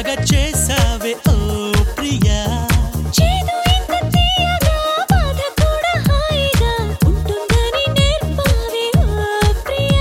ఉండేలాగా చేసావే ఓ ప్రియా చేదు ఇంత తీయగా బాధ కూడా హాయిగా ఉంటుందని నేర్పావే ఓ ప్రియా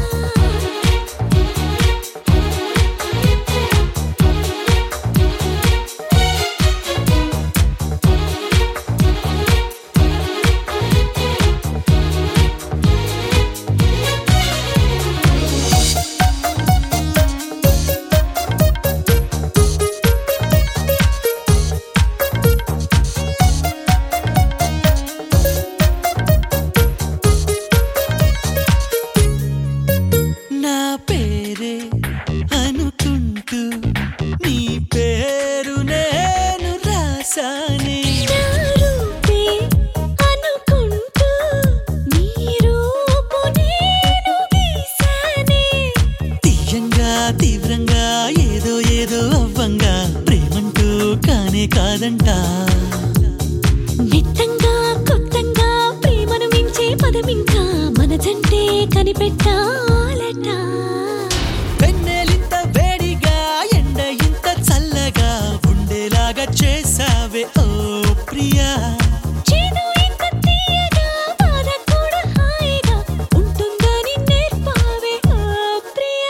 నా పేరే అనుకుంటూ నీ పేరు నేను రాసానే నా రూపే అనుకుంటూ నీ రూపు నేను గీసానే తీయంగా తీవ్రంగా ఏదో ఏదో అవ్వంగా ప్రేమంటూ కానే కాదంట నిత్తంగా కొత్తంగా ప్రేమను మించే పదమింకా మన జంటే కనిపెట్టాలట వెన్నెలింత వేడిగా ఎండ ఇంత చల్లగా ఉండేలాగా చేసావే ఓ ప్రియా చేదు ఇంత తీయగా బాధ కూడా హాయిగా ఉంటుందని నేర్పావే ఓ ప్రియా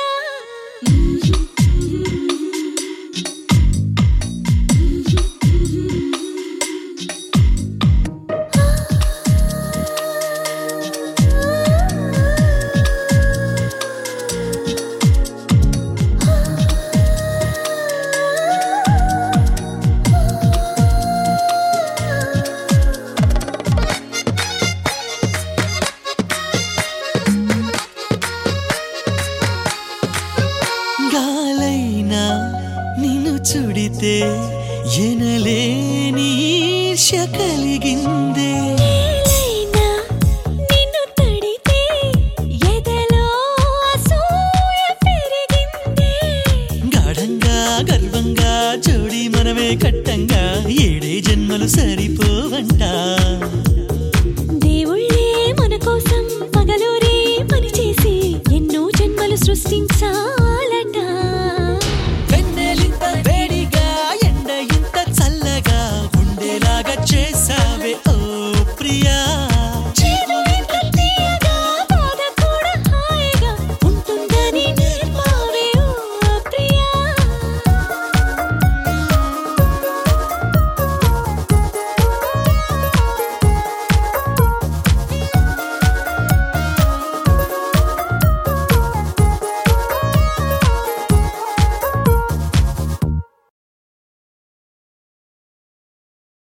గాలైనా నిన్ను చుడితే ఎనలేని ఈర్ష్య కలిగిందే